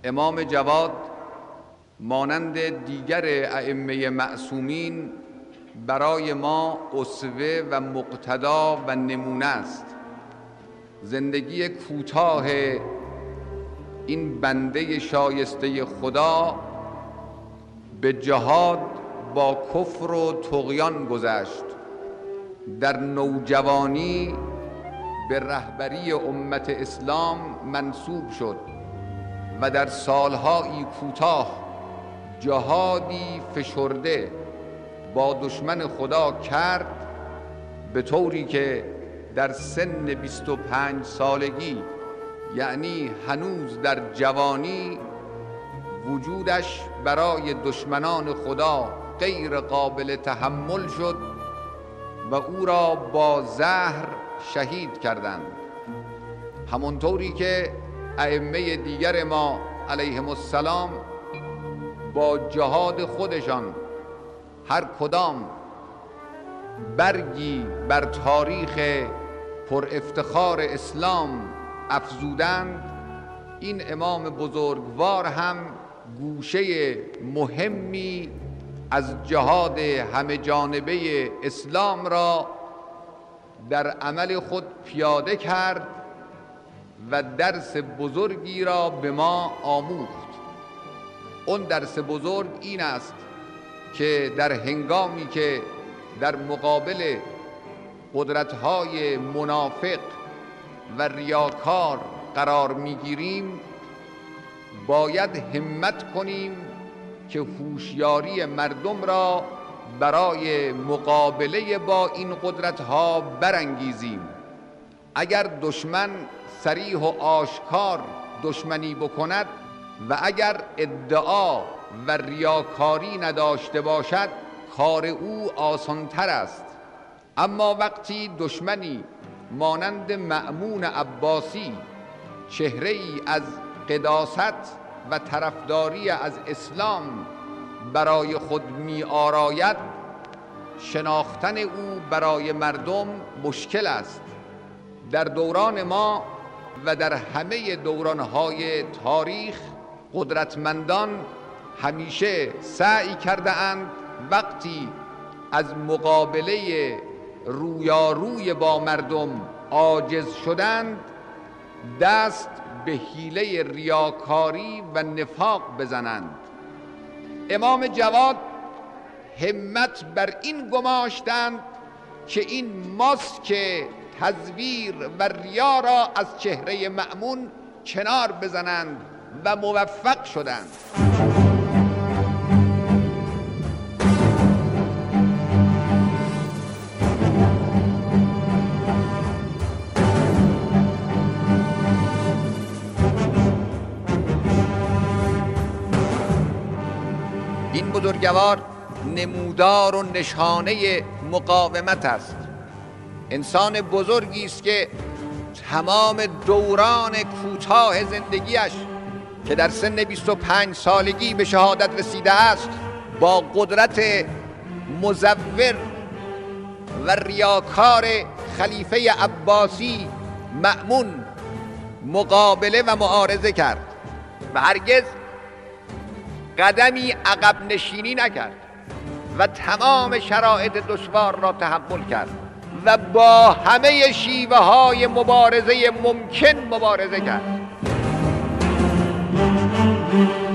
امام جواد مانند دیگر ائمه معصومین برای ما اسوه و مقتدا و نمونه است. زندگی کوتاه این بنده شایسته خدا به جهاد با کفر و طغیان گذشت. در نوجوانی به رهبری امت اسلام منصوب شد و در سالهایی کوتاه جهادی فشرده با دشمن خدا کرد، به طوری که در سن 25 سالگی، یعنی هنوز در جوانی، وجودش برای دشمنان خدا غیر قابل تحمل شد و او را با زهر شهید کردند. همونطوری که ائمه دیگر ما علیهم السلام با جهاد خودشان هر کدام برگی بر تاریخ پر افتخار اسلام افزودند، این امام بزرگوار هم گوشه مهمی از جهاد همه جانبه اسلام را در عمل خود پیاده کرد و درس بزرگی را به ما آموخت. اون درس بزرگ این است که در هنگامی که در مقابل قدرت‌های منافق و ریاکار قرار می‌گیریم، باید همت کنیم که هوشیاری مردم را برای مقابله با این قدرت‌ها برانگیزیم. اگر دشمن صریح و آشکار دشمنی بکند و اگر ادعا و ریاکاری نداشته باشد، کار او آسان‌تر است. اما وقتی دشمنی مانند مأمون عباسی چهره‌ای از قداست و طرفداری از اسلام برای خود می آراید، شناختن او برای مردم مشکل است. در دوران ما و در همه دورانهای تاریخ قدرتمندان همیشه سعی کرده اند وقتی از مقابله رویاروی با مردم عاجز شدند، دست به حیله ریاکاری و نفاق بزنند. امام جواد همت بر این گماشتند که این ماسک تزویر و ریا را از چهره مأمون کنار بزنند و موفق شدند. این بزرگوار نمودار و نشانه مقاومت است. انسان بزرگی است که تمام دوران کوتاه زندگیش که در سن 25 سالگی به شهادت رسیده است، با قدرت مزور و ریاکار خلیفه عباسی مأمون مقابله و معارضه کرد و هرگز قدمی عقب نشینی نکرد و تمام شرایط دشوار را تحمل کرد و با همه شیوه های مبارزه ممکن مبارزه کرد.